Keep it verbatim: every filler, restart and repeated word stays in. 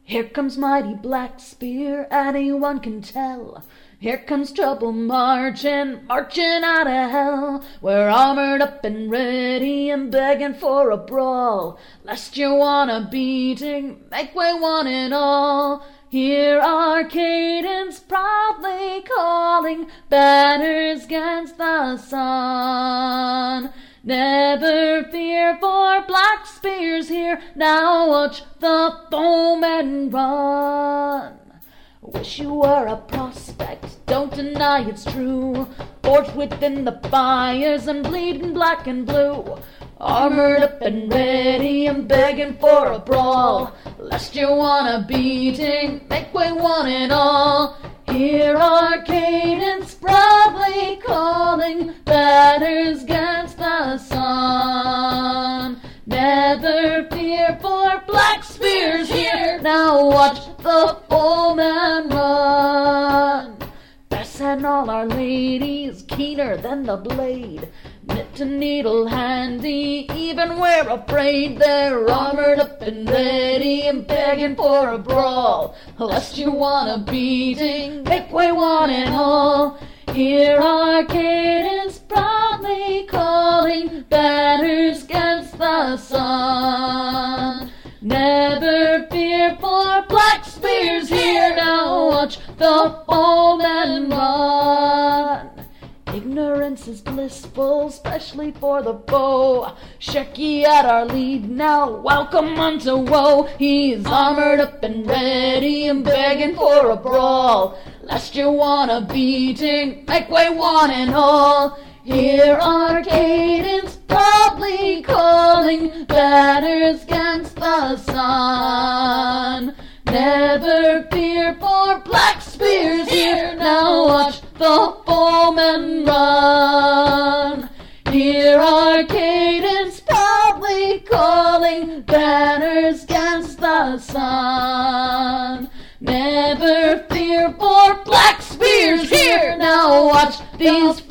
Here comes mighty Black Spear, anyone can tell. Here comes trouble marching, marching out of hell. We're armored up and ready and begging for a brawl. Lest you want a beating, make way one and all. Hear our cadence proudly calling, banners against the sun. Never fear, for Black Spear's here. Now watch the foemen run. Wish you were a prospect, don't deny it's true. Forged within the fires and bleeding black and blue. Armored up and ready and begging for a brawl. Lest you want a beating, make way one and all. Hear our cadence proudly calling, banners against the sun. Never fear, for Black Spear's here. Now watch the foemen run. Bess and all our ladies, keener than the blade. Knit and needle handy, even we're afraid. They're armored up and ready and begging for a brawl. Lest you want a beating, make way one and all. Hear our cadence proudly calling, banners against the sun. Never fear, for Black Spear's here. Now watch the foemen run. Ignorance is blissful, especially for the foe. Shecky at our lead now, welcome unto woe. He's armored up and ready and begging for a brawl. Lest you want a beating, make way one and all. Hear our cadence proudly calling, banners against the sun. Never fear, for Black Spear's here. Now watch the foemen run. Hear our cadence proudly calling, banners against the sun. Never fear, for Black Spear's here. Now watch these